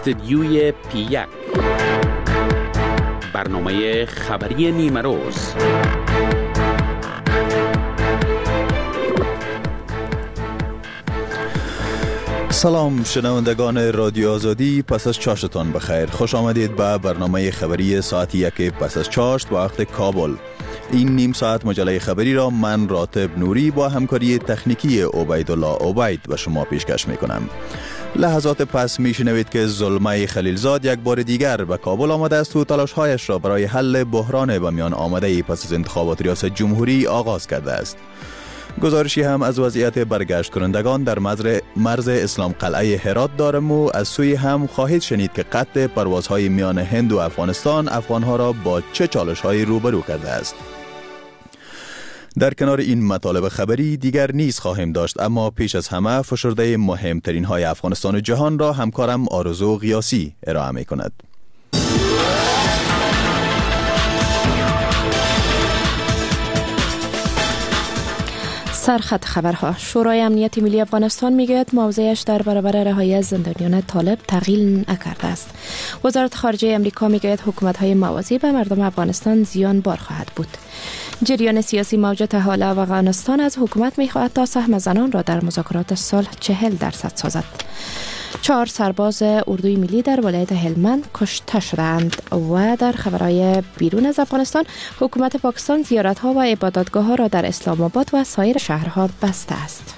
استدیوی پی1 برنامه خبری نیمه روز. سلام شنوندگان رادیو آزادی، پس از چاشتان بخیر. خوش آمدید به برنامه خبری ساعت 1 پس از چاشت وقت کابل. این نیم ساعت مجله خبری را من راتب نوری با همکاری تکنیکی عبیدالله عبید به شما پیشکش می کنم. لحظات پس می شنوید که زلمه خلیلزاد یک بار دیگر به کابل آمده است و تلاش‌هایش را برای حل بحران به میان آمده پس از انتخابات ریاست جمهوری آغاز کرده است. گزارشی هم از وضعیت برگشت کنندگان در مرز اسلام قلعه هرات دارم و از سوی هم خواهید شنید که قطع پروازهای میان هند و افغانستان افغانها را با چه چالش‌هایی روبرو کرده است. در کنار این مطالب خبری دیگر نیز خواهیم داشت، اما پیش از همه فشرده مهمترین های افغانستان و جهان را همکارم آرزو غیاسی ارائه می کند. سرخط خبرها. شورای امنیت ملی افغانستان میگوید موضعش در برابر رهایی زندانیان طالب تغییر نکرده است. وزارت خارجه امریکا میگوید حکومت‌های موازی به مردم افغانستان زیان بار خواهد بود. جریان سیاسی موجود حال افغانستان از حکومت میخواهد تا سهم زنان را در مذاکرات صلح 40% سازد. 4 سرباز اردوی ملی در ولایت هلمند کشته شدند. و در خبرهای بیرون از افغانستان، حکومت پاکستان زیارت‌ها و عبادتگاه‌ها را در اسلام آباد و سایر شهرها بسته است.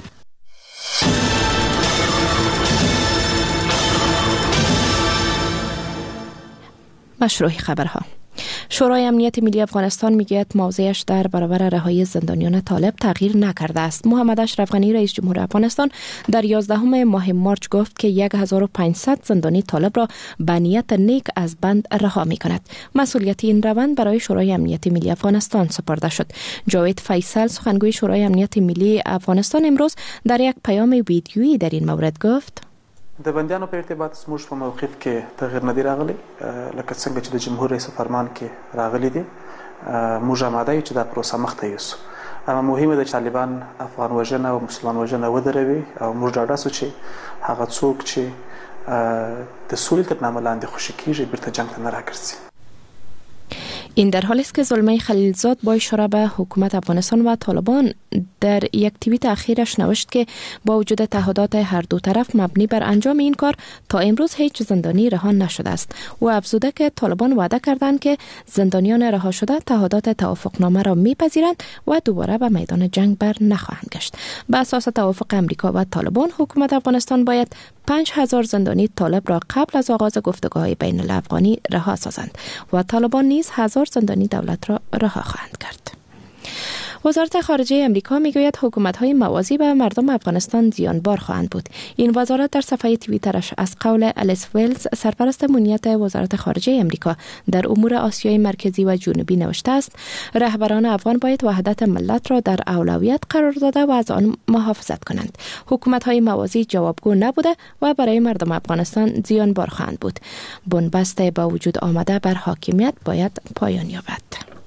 مشروع خبرها. شورای امنیت ملی افغانستان میگوید موضعش در برابر رهایی زندانیان طالب تغییر نکرده است. محمد اشرف غنی رئیس جمهور افغانستان در 11 ماه مارچ گفت که 1500 زندانی طالب را به نیت نیک از بند رها می‌کند. مسئولیت این روند برای شورای امنیت ملی افغانستان سپرده شد. جاوید فیصل سخنگوی شورای امنیت ملی افغانستان امروز در یک پیام ویدیویی در این مورد گفت: د بندیانو په ارتباط زموږ په موقف کې تغییر نه دی راغلی، لکه څنګه چې د جمهور رئیس فرمان کې راغلی دی. موږ آماده یو چې دا پروسه مخ ته یوسو، اما مهمه ده چې طالبان افغان وژنه او مسلمان وژنه ودروي او موږ ډاډه سو چې هغه څوک چې د سولې تر نامه لاندې خوشي کیږي بیرته جنگ ته نه راګرځي. این در حالی است که زلمه خلیلزاد با اشاره به حکومت افغانستان و طالبان در یک توییت اخیرش نوشت که با وجود تعهدات هر دو طرف مبنی بر انجام این کار تا امروز هیچ زندانی رها نشده است. و افزوده که طالبان وعده کردند که زندانیان رها شده تعهدات توافقنامه را میپذیرند و دوباره به میدان جنگ بر نخواهند گشت. به اساس توافق امریکا و طالبان، حکومت افغانستان باید 5000 زندانی طالب را قبل از آغاز گفتگوهای بین الافغانی رها سازند و طالبان نیز 1000 زندانی دولت را رها خواهند کرد. وزارت خارجه امریکا میگوید حکومت‌های موازی به مردم افغانستان زیانبار خواهند بود. این وزارت در صفحه توییترش از قول الیس ویلز، سرپرست امنیت وزارت خارجه امریکا در امور آسیای مرکزی و جنوبی نوشته است: رهبران افغان باید وحدت ملت را در اولویت قرار داده و از آن محافظت کنند. حکومت‌های موازی جوابگو نبوده و برای مردم افغانستان زیانبار خواهند بود. بنبست با وجود آمده بر حاکمیت باید پایان یابد.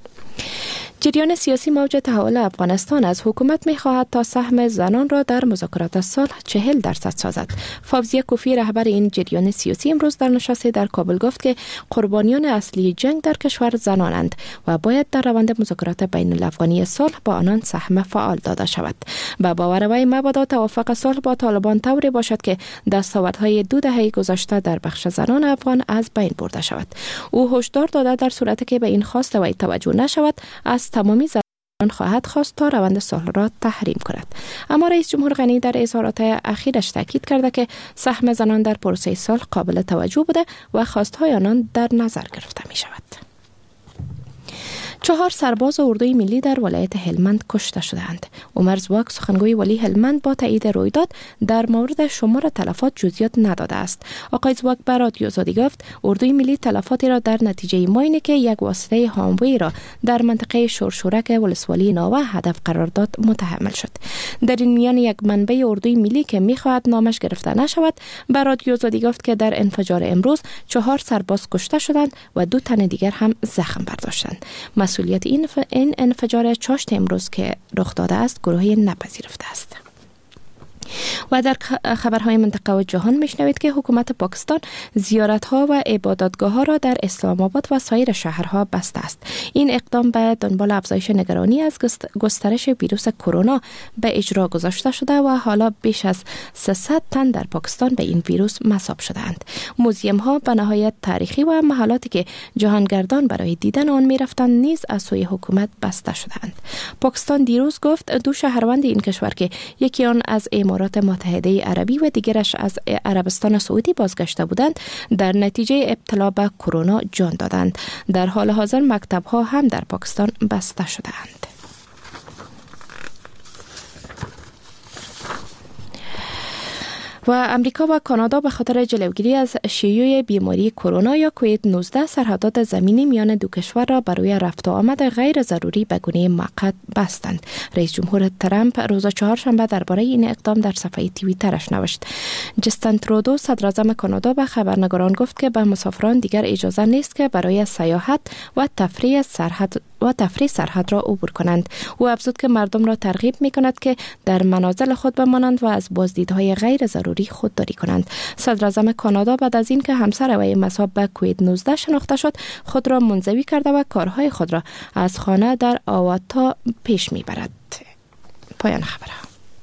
جریان سیاسی موج تحول افغانستان از حکومت می‌خواهد تا سهم زنان را در مذاکرات صلح 40% سازد. فوزیه کوفی رهبر این جریان سیاسی امروز در نشستی در کابل گفت که قربانیان اصلی جنگ در کشور زنانند و باید در روند مذاکرات بین الافغانی صلح با آنان سهم فعال داده شود. با باور وی مبادا توافق صلح با طالبان طوری باشد که دستاوردهای 2 دهه گذشته در بخش زنان افغان از بین برده شود. او هشدار داده در صورتی که به این خواست وی توجه نشود، از تمامی زنان خواهد خواست تا روند صلح را تحریم کند. اما رئیس جمهور غنی در اظهارات اخیرش تاکید کرده که سهم زنان در پروسه صلح قابل توجه بوده و خواستهای آنان در نظر گرفته می شود. 4 سرباز اردوی ملی در ولایت هلمند کشته شدند. عمر زواک سخنگوی ولی هلمند با تایید رویداد در مورد شمار تلفات جزئیات نداده است. آقای زواک به رادیو آزادی گفت اردوی ملی تلفاتی را در نتیجه ماینی که یک واسطه هاموی را در منطقه شورشورک ولسوالی ناوه هدف قرار داد متحمل شد. در این میان یک منبع اردوی ملی که می‌خواهد نامش گرفته نشود به رادیو آزادی گفت که در انفجار امروز 4 سرباز کشته شدند و 2 تن دیگر هم زخم برداشتند. مسئولیت این انفجار چاشت امروز که رخ داده است گروهی نپذیرفته است. و در خبرهای منطقه و جهان میشنوید که حکومت پاکستان زیارت‌ها و عبادتگاه‌ها را در اسلام آباد و سایر شهرها بسته است. این اقدام به دنبال افزایش نگرانی از گسترش ویروس کرونا به اجرا گذاشته شده و حالا بیش از 300 تن در پاکستان به این ویروس مصاب شدند. موزیم‌ها به نهایت تاریخی و محلاتی که جهانگردان برای دیدن آن می‌رفتند نیز از سوی حکومت بسته شدند. پاکستان دیروز گفت دو شهروند این کشور که یکی آن از امارات متحده عربی و دیگرش از عربستان سعودی بازگشته بودند در نتیجه ابتلا به کرونا جان دادند. در حال حاضر مکتب‌ها هم در پاکستان بسته شدند. و امریکا و کانادا به خاطر جلوگیری از شیوع بیماری کرونا یا کووید 19 سرحدات زمینی میان دو کشور را برای رفت و آمد غیر ضروری به گونه موقت بستند. رئیس جمهور ترامپ روز چهارشنبه درباره این اقدام در صفحه توییترش نوشت. جستن ترودو صدر اعظم کانادا به خبرنگاران گفت که به مسافران دیگر اجازه نیست که برای سیاحت و تفریح سرحد را عبور کنند. او افزود که مردم را ترغیب می‌کند که در منازل خود بمانند و از بازدیدهای غیر ضروری خودداری کنند. صدر اعظم کانادا بعد از اینکه همسر وی مصاب به کووید 19 شناخته شد خود را منزوی کرده و کارهای خود را از خانه در آواتا پیش میبرد. پایان خبرها.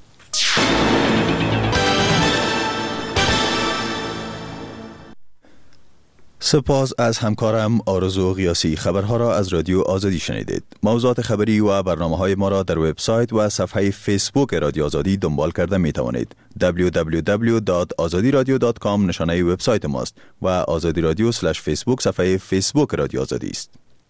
سپاس از همکارم آرزو قیاسی. خبرها را از رادیو آزادی شنیدید. موضوعات خبری و برنامه‌های ما را در وبسایت و صفحه فیسبوک رادیو آزادی دنبال کرده می توانید. www.azadiradio.com نشانه وبسایت ماست و آزادی رادیو /فیسبوک صفحه فیسبوک رادیو آزادی است.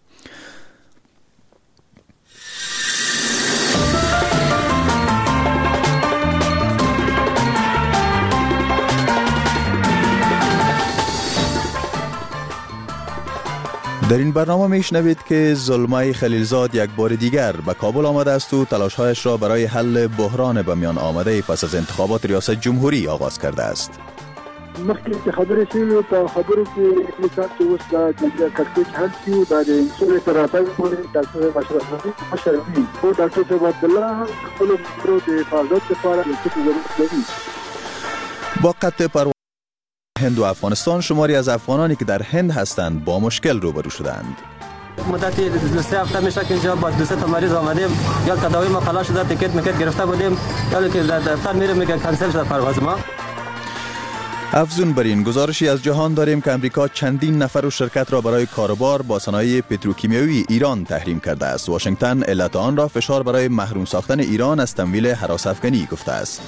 در این برنامه میشنوید که زلمه خلیلزاد یک بار دیگر به کابل آمده است و تلاش‌هایش را برای حل بحران به میان آمده پس از انتخابات ریاست جمهوری آغاز کرده است. مخکې خبرې شوې په خبرو کې مثال چې اوس د کړکېچ حل شي او د انسولې تر راتګ پورې ډاکټر مشرفي او ډاکټر صاحب عبدالله هم خپلو ملګرو د حفاظت لپاره څه ضرورت لري. با قطع پرواز هند و افغانستان شماری از افغانانی که در هند هستند با مشکل روبرو شدند. مدتی 2-3 هفته میشه که اینجا با 2-3 تا مریض آمدیم، یا تداوی ما خلاص شده، تیکت گرفته بودیم، یا که در دفتر میریم میگه کنسل شده پرواز ما. افزون بر این گزارشی از جهان داریم که امریکا چندین نفر و شرکت را برای کاروبار با صنایع پتروکیمیایی ایران تحریم کرده است. واشنگتن علت آن را فشار برای محروم ساختن ایران از تمویل هراس افغانی گفته است.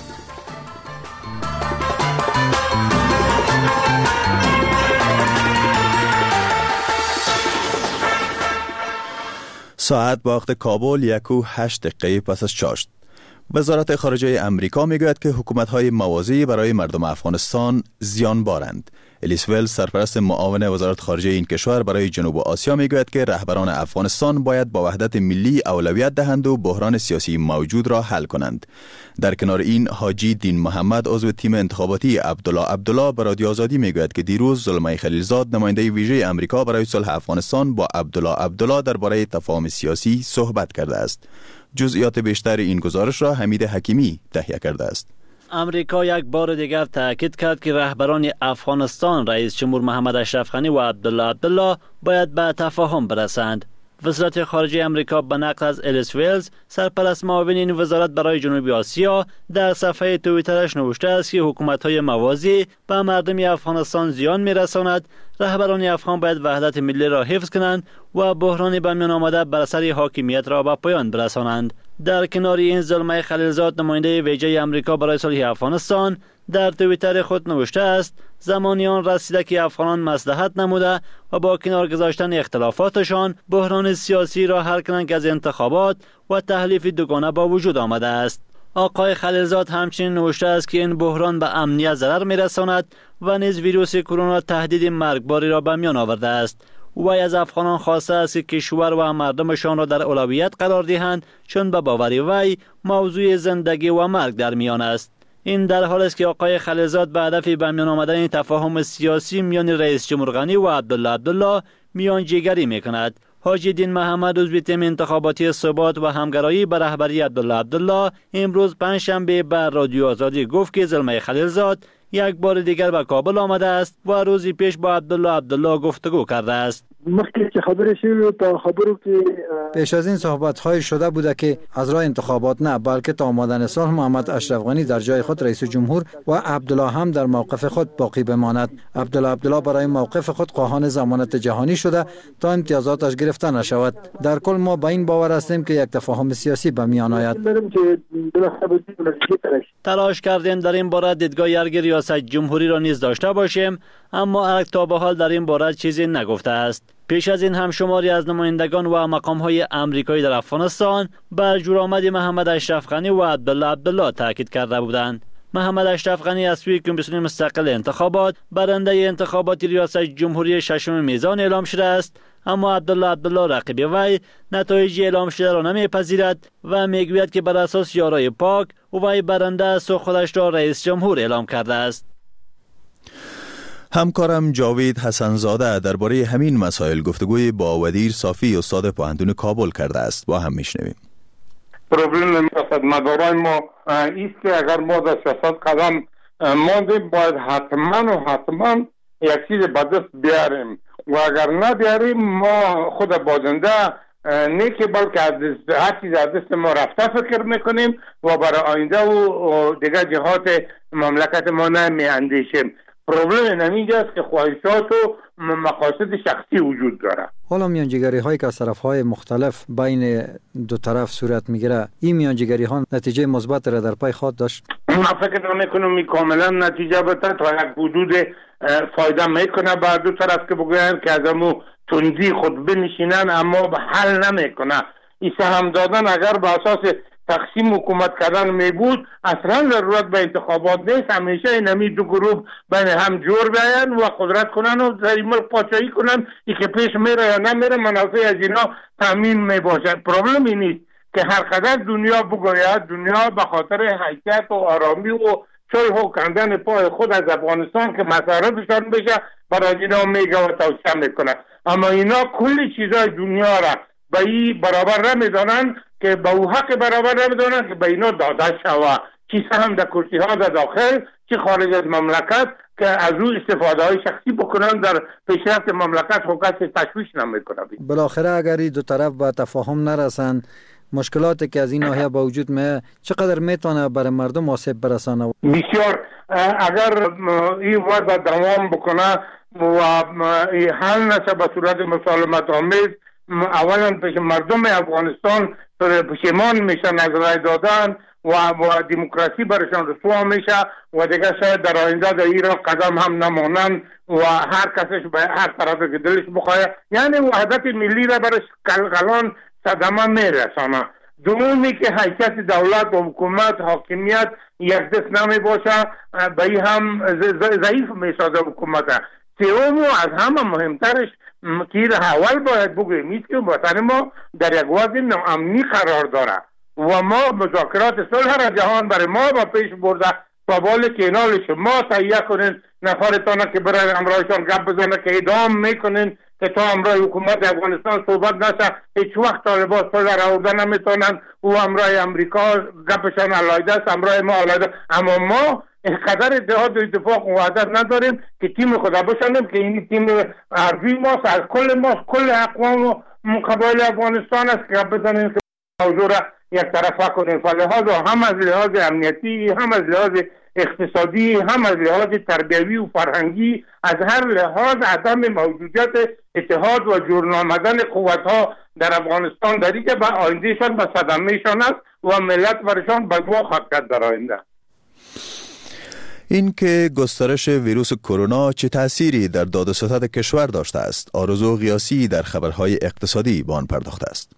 ساعت با وقت کابل 1:08 پس از چاشت. وزارت خارجه امریکا میگوید که حکومت‌های موازی برای مردم افغانستان زیان بارند. الیس ویلز سرپرست معاون وزارت خارجه این کشور برای جنوب آسیا میگوید که رهبران افغانستان باید با وحدت ملی اولویت دهند و بحران سیاسی موجود را حل کنند. در کنار این حاجی دین محمد عضو تیم انتخاباتی عبدالله به رادیو آزادی میگوید که دیروز زلمه خلیلزاد نماینده ویژه امریکا برای صلح افغانستان با عبدالله درباره تفاهم سیاسی صحبت کرده است. جزئیات بیشتر این گزارش را حمید حکیمی تهیه کرده است. امریکا یک بار دیگر تاکید کرد که رهبران افغانستان رئیس جمهور محمد اشرف غنی و عبدالله باید به تفاهم برسند. وزارت خارجه امریکا به نقل از الیس ویلز سرپرست معاون این وزارت برای جنوب آسیا در صفحه توییترش نوشته است که حکومت‌های موازی به مردم افغانستان زیان می‌رساند. رهبران افغان باید وحدت ملی را حفظ کنند و بحران به میان آمده بر سر حاکمیت را به پایان برسانند. در کنار این زلمه خلیلزاد نماینده ویژه امریکا برای صلح افغانستان در توییتر خود نوشته است زمانی آن رسیده که افغانان مصلحت نموده و با کنار گذاشتن اختلافاتشان بحران سیاسی را حل کنند که از انتخابات و تحلیف دوگانه با وجود آمده است. آقای خلیلزاد همچنین نوشته است که این بحران به امنیت ضرر می‌رساند و نیز ویروس کرونا تهدید مرگباری را به میان آورده است. وی از افغانان خواسته است که کشور و مردمشان را در اولویت قرار دهند چون به باور وی موضوع زندگی و مرگ در میان است. این در حالی است که آقای خلیلزاد به هدف به میان آمدن تفاهم سیاسی میان رئیس جمهور غنی و عبدالله میانجیگری میکند. حاجی دین محمد عضو تیم انتخاباتی ثبات و همگرایی به رهبری عبدالله امروز پنجشنبه بر رادیو آزادی گفت که زلمه خلیلزاد یک بار دیگر به کابل آمده است و روزی پیش با عبدالله گفتگو کرده است. مخکې چې خبرې شوې په خبرو کې پیش از این صحبت‌های شده بوده که از راه انتخابات نه بلکه تا آمدن صلح محمد اشرف غنی در جای خود رئیس جمهور و عبدالله هم در موقف خود باقی بماند. عبدالله برای موقف خود خواهان ضمانت جهانی شده تا امتیازاتش گرفته نشود. در کل ما به این باور هستیم که یک تفاهم سیاسی به میان آید. تلاش کردیم در این باره دیدگاه ارگ ریاست جمهوری را نیز داشته باشیم، اما ارگ تا به حال در این باره چیزی نگفته است. پیش از این هم شماری از نمایندگان و مقام‌های آمریکایی در افغانستان بر جورآمد محمد اشرف غنی و عبدالله تاکید کرده بودند. محمد اشرف غنی از سوی کمیسیون مستقل انتخابات برنده انتخابات ریاست جمهوری ششم میزان اعلام شده است، اما عبدالله رقیب وی نتایج اعلام شده را نمیپذیرد و میگوید که بر اساس یارای پاک وی برنده است و خودش را رئیس جمهور اعلام کرده است. همکارم جاوید حسنزاده درباره همین مسائل گفتگوی با ودیر صافی استاد پوهنتون کابل کرده است. با هم میشنویم. پروبلم سیاستمداران ما است که اگر ما در سیاست قدم ماندیم باید حتما یک چیز به دست بیاریم و اگر نبیاریم ما خود بازنده نه که بلکه هر چیز از دست ما رفته فکر میکنیم و برای آینده و دیگر جهات مملکت ما نمی اندیشیم. پروبلم اینجاست که خواهشات و مقاصد شخصی وجود داره. حالا میانجیگری هایی که از طرف های مختلف بین دو طرف صورت میگیره، این میانجیگری ها نتیجه مثبت را در پای خود داشت؟ من فکر نمیکنم کاملا نتیجه بده، تا یک حدود فایده میکنه به دو طرف که بگوین که از امو تندی خود بنشینن، اما به حل نمیکنه. این سهم دادن اگر به اساس تقسیم حکومت کردن می بود اصلا ضرورت به انتخابات نیست. همیشه این دو گروه بین هم جور بیاین و قدرت کنن و در ملک پادشاهی کنن. ای که پیش میره یا نمیره منافع از اینا تامین می باشد. پرابلم این نیست که هر قدر دنیا بگوید دنیا به خاطر حیثیت و آرامی و صلح و کندن پای خود از افغانستان که مصارفشان بشه برای اینا میگه و توصیه میکنه، اما اینا کلی چیزای دنیا را به این برابر نمیدانن که به او حق برابر نمیدانن که به اینا داده شود، چی سهم در کرسی ها در داخل چی خارج از مملکت که از او استفاده های شخصی بکنن در پیشرفت مملکت و کسی تشویش نمیکنه. بالاخره اگر این دو طرف به تفاهم نرسن مشکلاتی که از این ناحیه با وجود میاد چقدر میتونه برای مردم آسیب برسانه؟ بسیار. اگر این وضع دوام بکنه و حل نشه به صورت مسالمت آمیز، اولا پیش مردم افغانستان پشیمان میشن از رای دادن و دموکراسی برشان رسوا میشه و دیگه شاید در آینده در ایران قدم هم نمانند و هر کسش به هر طرف که دلش بخواه، یعنی وحدت ملی را برش قلقلان صدمه میرسانه. دومی که حیثیت دولت و حکومت حاکمیت یک دست نمی باشه، به این هم ضعیف میسازه حکومت. سوم و از همه مهمترش که اول باید بگویم است که وطن ما در یک وضع ناامنی قرار داره و ما مذاکرات صلح را جهان برای ما با پیش برده با بال کنال شما تهیه کنین، نفرتان که برای امرایشان گپ بزنه که ادام میکنین که تا امرای حکومت افغانستان صحبت نشه هیچ وقت طالبان صلح را آورده نمیتونن و امرای امریکا گپشان علایده است، امرای ما علایده. اما ما اینقدر اتحاد و اتفاق و وحدت نداریم که تیم خدا بشنیم که این تیم حرفی ماست، از کل اقوام و قبایل افغانستان است که گپ بزنیم که موضوع را یک طرفه کنیم. فلحاظ هم از لحاظ امنیتی، هم از لحاظ اقتصادی، هم از لحاظ تربیوی و فرهنگی، از هر لحاظ عدم موجودیت اتحاد و جور آمدن قوت‌ها در افغانستان داری که به آیندهشان به صدمهشان است و ملت برشان بدوا خواهد کرد در آینده. این که گسترش ویروس کرونا چه تأثیری در داد و ستد کشور داشته است، آرزو قیاسی در خبرهای اقتصادی به آن پرداخته است.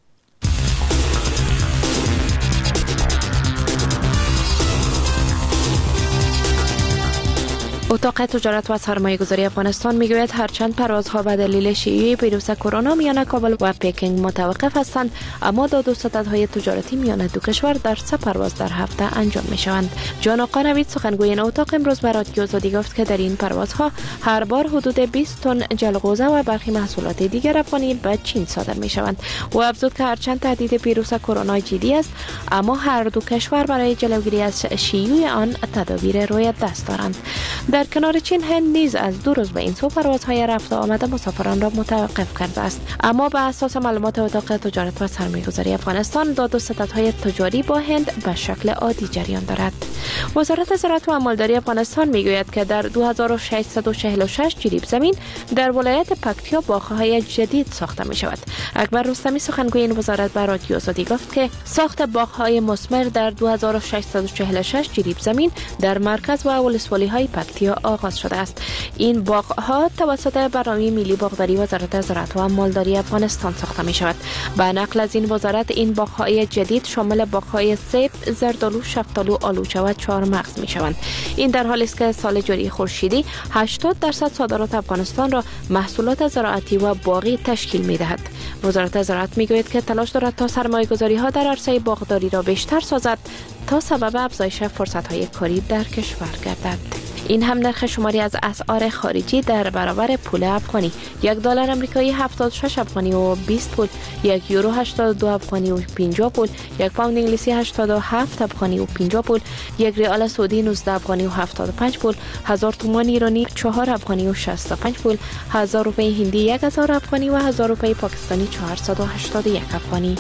اتاق تجارت و سرمایه‌گذاری افغانستان میگوید هرچند پروازها به دلیل شیوع ویروس کرونا میان کابل و پکینگ متوقف هستند، اما داد و ستدهای تجارتی میان دو کشور در 3 پرواز در هفته انجام میشوند. جان آقا نوید سخنگوی این اتاق امروز به رادیو آزادی گفت که در این پروازها هر بار حدود 20 تن جلغوزه و برخی محصولات دیگر افغانی به چین صادر میشوند و افزود که هرچند تهدید ویروس کرونا جدی است، اما هر دو کشور برای جلوگیری از شیوع آن تدابیر روی دست دارند. در کنار چین، هند نیز از 2 روز به این سو پروازهای رفت و آمد مسافران را متوقف کرده است. اما به اساس معلومات اتاق تجارت و سرمایه‌گذاری افغانستان، داد و ستدهای تجاری با هند به شکل عادی جریان دارد. وزارت زراعت و مالداری افغانستان میگوید که در 2646 جریب زمین در ولایت پکتیا باغ‌های جدید ساخته می شود. اکبر رستمی سخنگوی این وزارت به رادیو آزادی گفت که ساخت باغ‌های مثمر در 2646 جریب زمین در مرکز و ولسوالی‌های پکتیا آغاز شده است. این باغ‌ها توسط برنامه ملی باغداری وزارت زراعت و مالداری افغانستان ساخته می شود. به نقل از این وزارت، این باغ‌های جدید شامل باغ‌های سیب، زردآلو، شفتالو، آلوچه و چهارمغز می شوند. این در حالی است که سال جاری خورشیدی 80% صادرات افغانستان را محصولات زراعتی و باغی تشکیل می دهد. وزارت زراعت می گوید که تلاش دارد تا سرمایه‌گذاری ها در عرصه باغداری را بیشتر سازد تا سبب افزایش فرصت‌های کاری در کشور گردد. این هم نرخ شماری از اسعار خارجی در برابر پول افغانی: $1 آمریکایی 76 افغانی و 20 پول، $1 یورو 82 افغانی و 50 پول، $1 پوند انگلیسی 87 افغانی و 50 پول، $1 ریال سعودی 19 افغانی و 75 پول، 1000 تومان ایرانی 4 افغانی و 65 پول، 1000 روپیه هندی 1000 افغانی و 1000 روپیه پاکستانی 481 افغانی.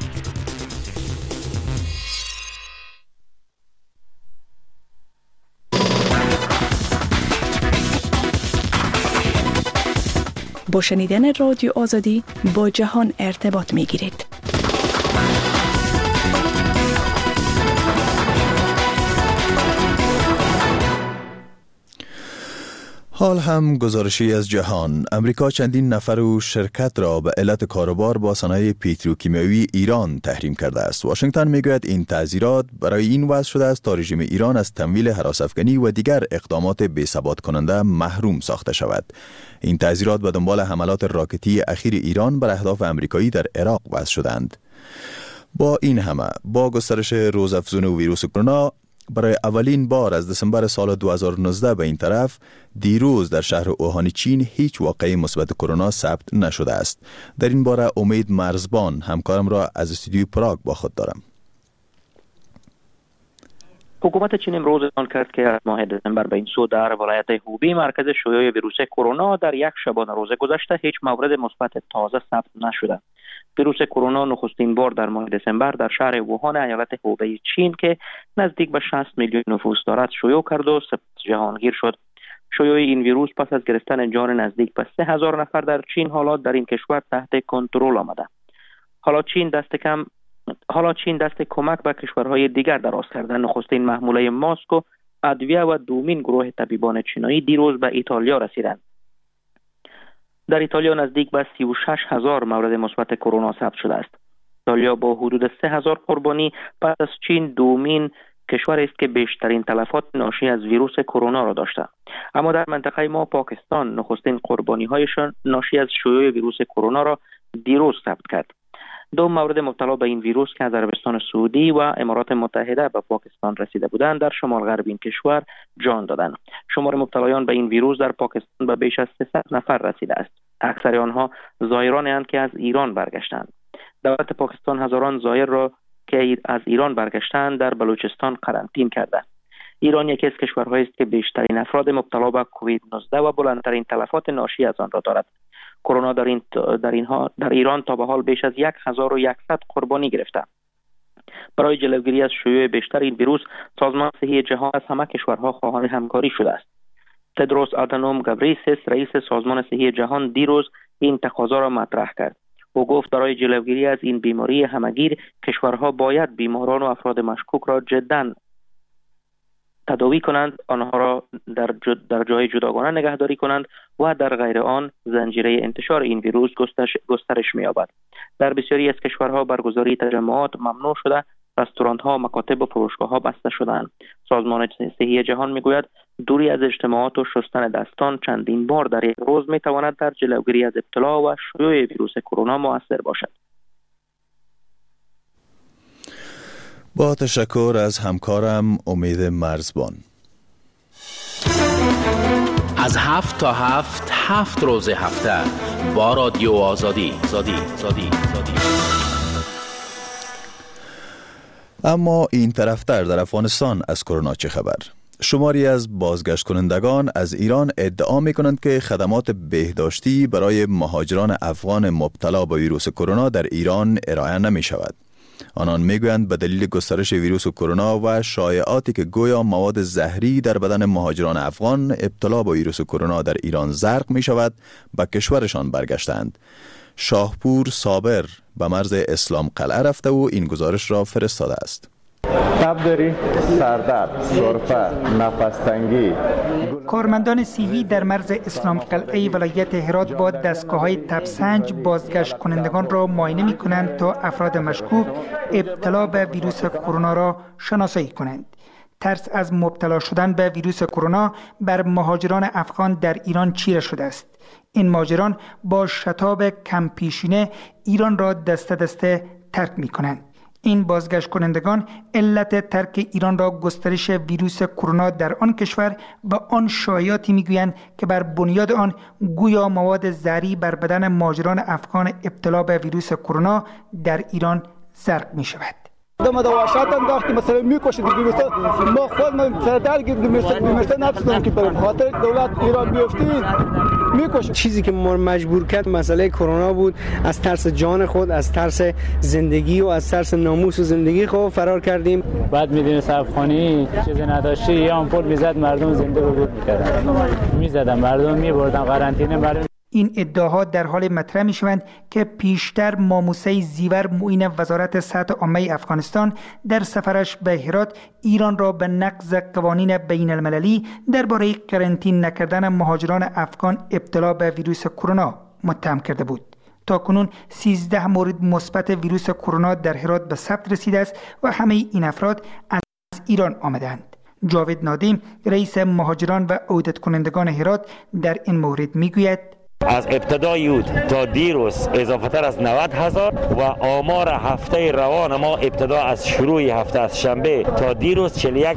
با شنیدن رادیو آزادی با جهان ارتباط می گیرید. حال هم گزارشی از جهان. امریکا چندین نفر و شرکت را به علت کاروبار با صنایع پتروکیمیایی ایران تحریم کرده است. واشنگتن میگوید این تعزیرات برای این وضع شده است تا رژیم ایران از تمویل هراس‌افکنی و دیگر اقدامات بی‌ثبات کننده محروم ساخته شود. این تعزیرات به دنبال حملات راکتی اخیر ایران بر اهداف امریکایی در عراق وضع شدند. با این همه، با گسترش روزافزون ویروس کرونا، برای اولین بار از دسامبر سال 2019 به این طرف دیروز در شهر اوهان چین هیچ واقعه مثبت کرونا ثبت نشده است. در این باره امید مرزبان همکارم را از استودیوی پراگ با خود دارم. حکومت چین امروز اعلام کرد که از ماه دسامبر به این سو در ولایت هوبی مرکز شیوع ویروس کرونا در یک شبانه روز گذشته هیچ مورد مثبت تازه ثبت نشده. ویروس کرونا نخستین بار در ماه دسامبر در شهر ووهان ایالت هوبی چین که نزدیک به 60 میلیون نفوس دارد شیوع کرد و سپس جهانگیر شد. شیوع این ویروس پس از گرفتن جان نزدیک به 3000 نفر در چین، حالات در این کشور تحت کنترل آمده. حالا چین دست کمک به کشورهای دیگر دراز کرده. نخستین محموله ماسک و ادویه و دومین گروه طبیبان چینایی دیروز به ایتالیا رسیدند. در ایتالیا نزدیک به 36,000 مورد مثبت کرونا ثبت شده است. ایتالیا با حدود 3000 قربانی پس از چین دومین کشور است که بیشترین تلفات ناشی از ویروس کرونا را داشته. اما در منطقه ما پاکستان نخستین قربانی‌هایشان ناشی از شیوع ویروس کرونا را دیروز ثبت کرد. 2 مورد مبتلا به این ویروس که از عربستان سعودی و امارات متحده به پاکستان رسیده بودند در شمال غرب این کشور جان دادند. شمار مبتلایان به این ویروس در پاکستان به بیش از 300 نفر رسیده است. اکثر آنها زائرانی اند که از ایران برگشتند. دولت پاکستان هزاران زائر را که از ایران برگشتند در بلوچستان قرنطینه کرده. ایران یکی از کشورهایی است که بیشترین افراد مبتلا به کووید 19 و بلندترین تلفات ناشی از آن را دارد. کرونا در ایران تا به حال بیش از 1100 قربانی گرفته. برای جلوگیری از شیوع بیشتر این ویروس، سازمان صحی جهان از همه کشورها خواهان همکاری شده است. تدروس آدانوم گابریسیس، رئیس سازمان صحی جهان، دیروز این تقاضا را مطرح کرد. او گفت برای جلوگیری از این بیماری همگیر، کشورها باید بیماران و افراد مشکوک را جداً تداوی کنند، آنها را در جای جداگانه نگهداری کنند و در غیر آن زنجیره انتشار این ویروس گسترش می‌یابد. در بسیاری از کشورها برگزاری تجمعات ممنوع شده، رستوران‌ها، مکاتب و فروشگاه‌ها بسته شدند. سازمان صحی جهان می‌گوید دوری از اجتماعات و شستن دستان چندین بار در یک روز می تواند در جلوگیری از ابتلا و شیوع ویروس کرونا مؤثر باشد. با تشکر از همکارم امید مرزبان. از 7 تا 7 روز هفته با رادیو آزادی. اما این طرفتر در افغانستان از کرونا چه خبر؟ شماری از بازگشت کنندگان از ایران ادعا می کنند که خدمات بهداشتی برای مهاجران افغان مبتلا به ویروس کرونا در ایران ارائه نمی شود. آنان میگویند به دلیل گسترش ویروس کرونا و شایعاتی که گویا مواد زهری در بدن مهاجران افغان ابتلا با ویروس کرونا در ایران زرق می شود به کشورشان برگشتند. شاهپور صابر به مرز اسلام قلعه رفته و این گزارش را فرستاده است. تب داری، سردرد، سرفه، نفس تنگی. کارمندان صحی در مرز اسلام قلعه ولایت هرات با دستگاه‌های تبسنج بازگشت کنندگان را معاینه می‌کنند تا افراد مشکوک ابتلا به ویروس کرونا را شناسایی کنند. ترس از مبتلا شدن به ویروس کرونا بر مهاجران افغان در ایران چیره شده است. این مهاجران با شتاب کم پیشینه ایران را دسته دسته ترک می‌کنند. این بازگشت کنندگان علت ترک ایران را گسترش ویروس کرونا در آن کشور و آن شایعاتی میگویند که بر بنیاد آن گویا مواد زهری بر بدن مهاجران افغان ابتلا به ویروس کرونا در ایران زرق می شود. دم دواشات انداختی مثلا میکشید بیمارستان ما خود سردرد بیمارستان نتونستم که برم خاطر دولت ایران بیفتید میکشید. چیزی که ما مجبور کرد مسئله کرونا بود. از ترس جان خود، از ترس زندگی و از ترس ناموس و زندگی خود فرار کردیم. بعد میدونست افغانی چیزی نداشتی یا آمپول میزد مردم زنده رو بود میکردن، میزدن مردم میبردن قرنطینه مردم. این ادعاها در حال مطرح میشوند که پیشتر ماموسه زیور معین وزارت صحت عامه افغانستان در سفرش به هرات ایران را به نقض قوانین بین المللی درباره قرنطینه نکردن مهاجران افغان ابتلا به ویروس کرونا متهم کرده بود. تاکنون 13 مورد مثبت ویروس کرونا در هرات به ثبت رسیده است و همه این افراد از ایران آمدند. جاوید نادیم رئیس مهاجران و عودت کنندگان هرات در این مورد میگوید از ابتدای یود تا دیروز اضافه تر از 90,000 و آمار هفته روان ما ابتدا از شروع هفته از شنبه تا دیروز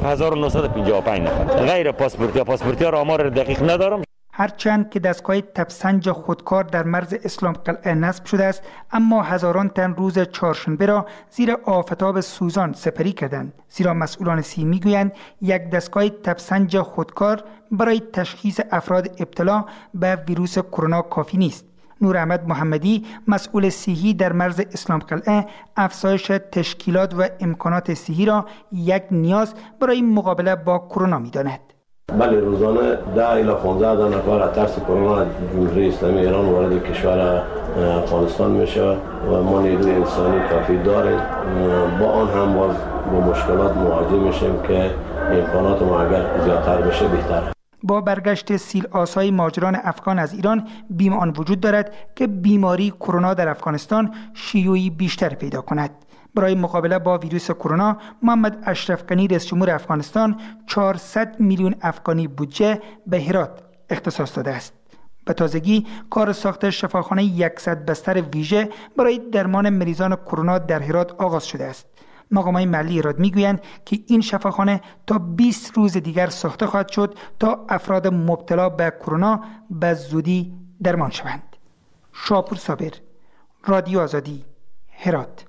41,955 نفر. غیر پاسپورتی را آمار دقیق ندارم. هرچند که دستگاه تبسنج خودکار در مرز اسلام قلعه نصب شده است، اما هزاران تن روز چهارشنبه را زیر آفتاب سوزان سپری کردند، زیرا مسئولان صحی میگویند یک دستگاه تبسنج خودکار برای تشخیص افراد ابتلا به ویروس کرونا کافی نیست. نور احمد محمدی مسئول صحی در مرز اسلام قلعه افزایش تشکیلات و امکانات صحی را یک نیاز برای مقابله با کرونا می‌داند. بله، روزانه 10 الی 15 نفر از ترس کرونا جمهوری اسلامی ایران وارد کشور افغانستان میشه و ما نیروی انسانی کافی داریم. با آن هم باز با مشکلات مواجه میشیم که امکانات ما اگر زیادتر بشه بهتره. با برگشت سیل آسای مهاجران افغان از ایران بیم آن وجود دارد که بیماری کرونا در افغانستان شیوعی بیشتر پیدا کند. برای مقابله با ویروس کرونا محمد اشرف غنی رئیس جمهور افغانستان 400 میلیون افغانی بودجه به هرات اختصاص داده است. به تازگی کار ساخت شفاخانه 100 بستر ویژه برای درمان مریضان کرونا در هرات آغاز شده است. مقامات محلی هرات میگویند که این شفاخانه تا 20 روز دیگر ساخته خواهد شد تا افراد مبتلا به کرونا به زودی درمان شوند. شاپور صابر، رادیو آزادی، هرات.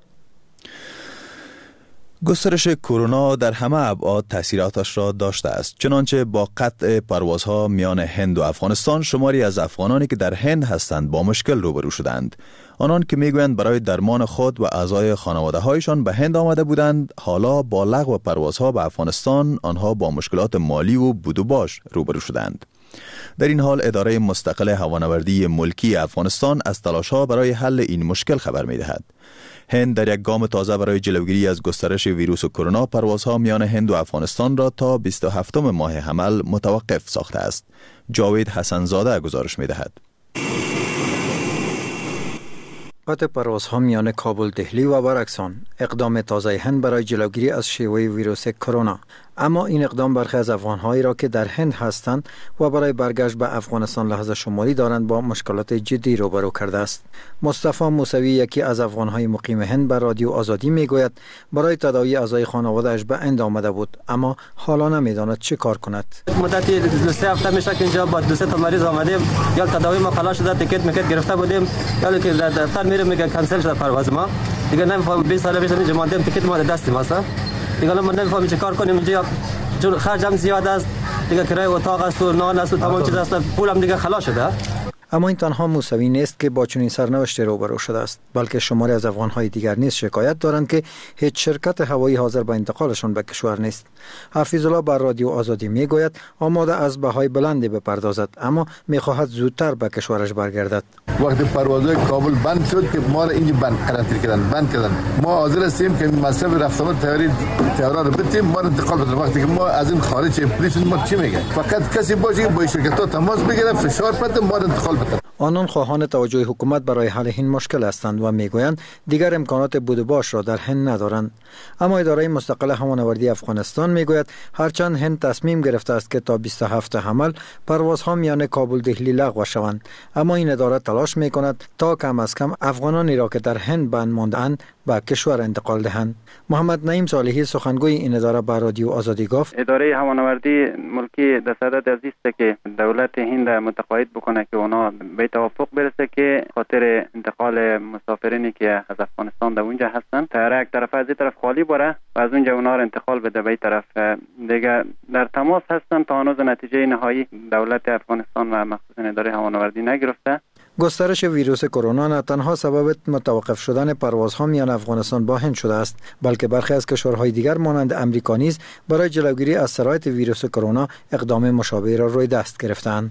گسترش کرونا در همه ابعاد تاثیراتش را داشته است. چنانچه با قطع پروازها میان هند و افغانستان شماری از افغانانی که در هند هستند با مشکل روبرو شدند. آنان که میگویند برای درمان خود و اعضای خانواده هایشان به هند آمده بودند، حالا با لغو پروازها به افغانستان آنها با مشکلات مالی و بود و باش روبرو شدند. در این حال اداره مستقل هوانوردی ملکی افغانستان از تلاش‌ها برای حل این مشکل خبر می‌دهد. هند در یک گام تازه برای جلوگیری از گسترش ویروس کرونا پروازها میان هند و افغانستان را تا 27 ماه حمل متوقف ساخته است. جاوید حسنزاده گزارش می‌دهد. قطع پروازها میان کابل دهلی و برعکسان اقدام تازه هند برای جلوگیری از شیوع ویروس کرونا. اما این اقدام برخی از افغان‌هایی را که در هند هستند و برای برگشت به افغانستان لحاظ شمالی دارند با مشکلات جدی روبرو کرده است. مصطفی موسوی یکی از افغان‌های مقیم هند بر رادیو آزادی میگوید برای تداوی اعضای خانواده‌اش به هند آمده بود اما حالا نمیداند چه کار کند. مدتی 2-3 هفته میشه که اینجا با 2-3 تا مریض آمدیم، یا تداوی ما خلاص شده، تیکت گرفته بودیم، یا که دفتر میریم میگه کنسل شده پرواز ما. دیگه نمیفهمم 20 سال پیش اینجا ماندیم، تیکت ما دست ماست. دیگه ما نمیفهمیم چه کار کنیم اینجا، چون خرج هم زیاد است، دیگه کرایه اتاق است و نان است و تمام چیز است، پولم دیگه خلاص شده. اما این تنها موسوی نیست که با چنین سرنوشتی روبرو شده است، بلکه شماری از افغان‌های دیگر نیز شکایت دارند که هیچ شرکت هوایی حاضر به انتقالشان به کشور نیست. حفیظ الله بر رادیو آزادی میگوید آماده از بهای بلندی بپردازد اما میخواهد زودتر به کشورش برگردد. وقتی پروازهای کابل بند شد که ما را اینجا بند کردن ما حاضر هستیم که مصرف رفت آمد طیاره رو بدیم، ما انتقال بدیم. وقتی که ما از این خارج پلیس ما چی میگه؟ فقط کسی باشه که با شرکت‌ها تماس بگیره، فشار بده، ما انتقال بدیم. آنان خواهان توجه حکومت برای حل این مشکل هستند و میگویند دیگر امکانات بود و باش را در هند ندارند. اما اداره مستقل هوانوردی افغانستان میگوید هرچند هند تصمیم گرفته است که تا 27 حمل پروازها میان کابل دهلی لغو شوند، اما این اداره تلاش میکند تا کم از کم افغانانی را که در هند بند مانده‌اند به کشور انتقال دهند. محمد نعیم صالحی سخنگوی این اداره به رادیو آزادی گفت اداره هوانوردی ملکی در صدد از است که دولت هند متقاعد بکنه که اونا به توافق برسه که خاطر انتقال مسافرینی که از افغانستان در اونجا هستن طرف از این طرف خالی بره و از اونجا اونا رو انتقال بده به این طرف. دیگه در تماس هستن، تا هنوز نتیجه نهایی دولت افغانستان و مخصوصا اداره هوانوردی نگرفته. گسترش ویروس کرونا نه تنها سبب متوقف شدن پروازها میان افغانستان با هند شده است، بلکه برخی از کشورهای دیگر مانند امریکا نیز برای جلوگیری از سرایت ویروس کرونا اقدام مشابه را روی دست گرفتند.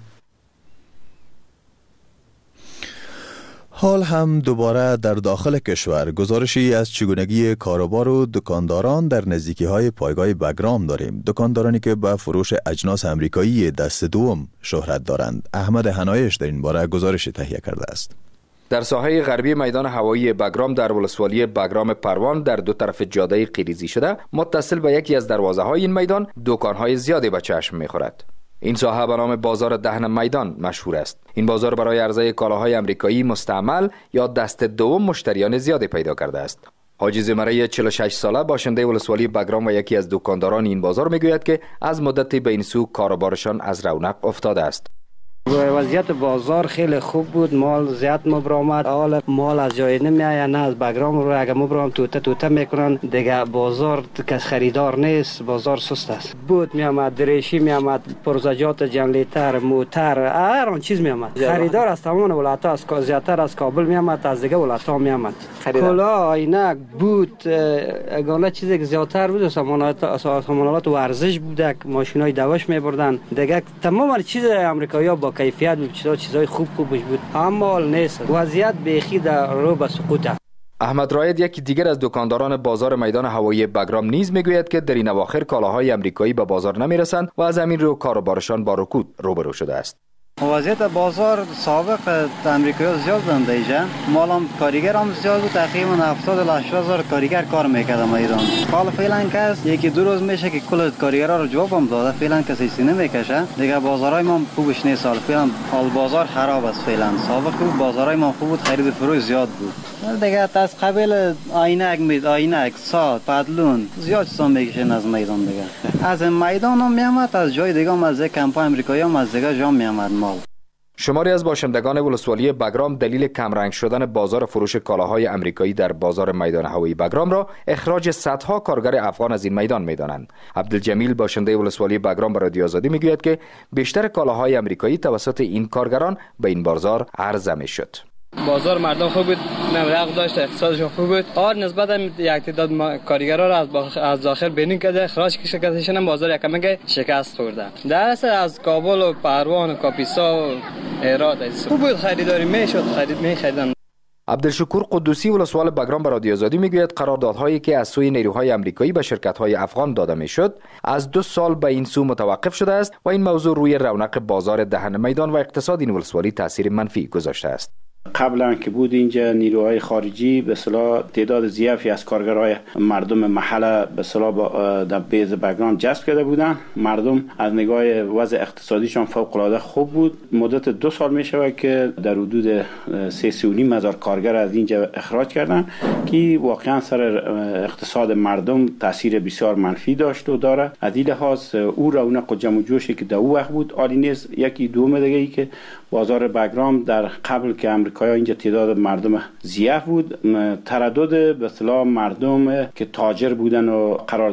حال هم دوباره در داخل کشور گزارشی از چگونگی کاروبار و دکانداران در نزدیکی‌های پایگاه بگرام داریم. دکاندارانی که به فروش اجناس امریکایی دست دوم شهرت دارند. احمد حنایش در این باره گزارش تهیه کرده است. در ساحه غربی میدان هوایی بگرام در ولسوالی بگرام پروان در دو طرف جاده قیریزی شده متصل به یکی از دروازه‌های این میدان دکان‌های زیادی به چشم می‌خورد. این ساحه به نام بازار دهن میدان مشهور است. این بازار برای عرضه کالاهای امریکایی مستعمل یا دست دوم مشتریان زیادی پیدا کرده است. حاجی زمره 46 ساله باشنده ولسوالی بگرام و یکی از دکانداران این بازار میگوید که از مدتی به این سو کاروبارشان از رونق افتاده است. وضعیت بازار خیلی خوب بود، مال زیاد مبرامد، حالا مال از جای نمیآید، نه از بگرام رو اگه مبرام توته میکنن دیگه بازار کس خریدار نیست، بازار سست است. بود میامد، دریشی میامد، پرزجات، جنریتر، موتر، هر آن چیز میامد. خریدار از تمام ولایت‌ها، از زیادتر از کابل میامد، از دیگه ولایت‌ها میامد. کلا، عینک، بود، اگه چیزی که زیادتر بود سامانات ورزش بود، ماشینای دوش میبردن. دیگه تمام چیز امریکایی‌ها با کیفیت بود، چیزای خوب بود، اما نیست. وضعیت بیخی در رو به سقوط. احمد رایت یکی دیگر از دکانداران بازار میدان هوایی بگرام نیز میگوید که در این اواخر کالاهای امریکایی به بازار نمیرسند و از همین رو کاروبارشان با رکود روبرو شده است. وضعیت بازار سابق امریکایی زیاد بودند اینجا، مالم کارگر هم زیاد بود، تقریبا 70 تا 80 هزار کارگر کار میکردم ایران. حالا فعلا کس یکی دو روز میشه که کل کارگرا رو جوابم داده، فعلا کسی سینه میکشه دیگه. بازارای ما خوبش نیست، فعلا حال بازار خراب است. فعلا سابق بود بازارای ما خوب بود، خرید فروش زیاد بود دیگه. از قبل عینک ساعت پدلون زیاد چیزا میکشن از میدان دیگه. از میدان هم میامد، از جای دیگه هم، از کمپای امریکایی هم از دیگه جا میامد مال. شماری از باشندگان ولسوالی بگرام دلیل کمرنگ شدن بازار فروش کالاهای امریکایی در بازار میدان هوایی بگرام را اخراج صدها کارگر افغان از این میدان میدانند. عبدالجمیل باشنده ولسوالی بگرام به رادیو آزادی میگوید که بیشتر کالاهای امریکایی توسط این کارگران به این بازار عرضه میشد. بازار مردم خوب بود، نمرق داشت، اقتصادشون خوب بود. نسبت یک تعداد کارگرا را از داخل بینین کرده، اخراج کردن، بازار یکم شکست خورده. درس از کابل و پروان و کاپیسا و هرات خوب بود، خریداری میشد، میخریدن. عبدالشکور قدوسی ولسوال بگرام به رادیو آزادی میگوید قراردادهایی که از سوی نیروهای امریکایی به شرکت‌های افغان داده میشد از 2 سال به این سو متوقف شده است و این موضوع روی رونق بازار دهن میدان و اقتصاد این ولسوالی تاثیر منفی گذاشته است. قبلا که بود اینجا نیروهای خارجی به اصطلاح تعداد زیادی از کارگرای مردم محله به اصطلاح در بیز بگرام جذب کرده بودن. مردم از نگاه وضع اقتصادیشان فوق العاده خوب بود. مدت 2 سال می شود که در حدود 3.5 هزار کارگر از اینجا اخراج کردن که واقعا سر اقتصاد مردم تاثیر بسیار منفی داشت و داره. از این لحاظ او رونق و جمع و جوشی که در او وقت بود عالی نیست. یکی دوم دیگه ای که بازار بگرام در قبل که امریکایی اینجا تعداد مردم زیاد بود، تردد به اصطلاح مردم که تاجر بودن و قرار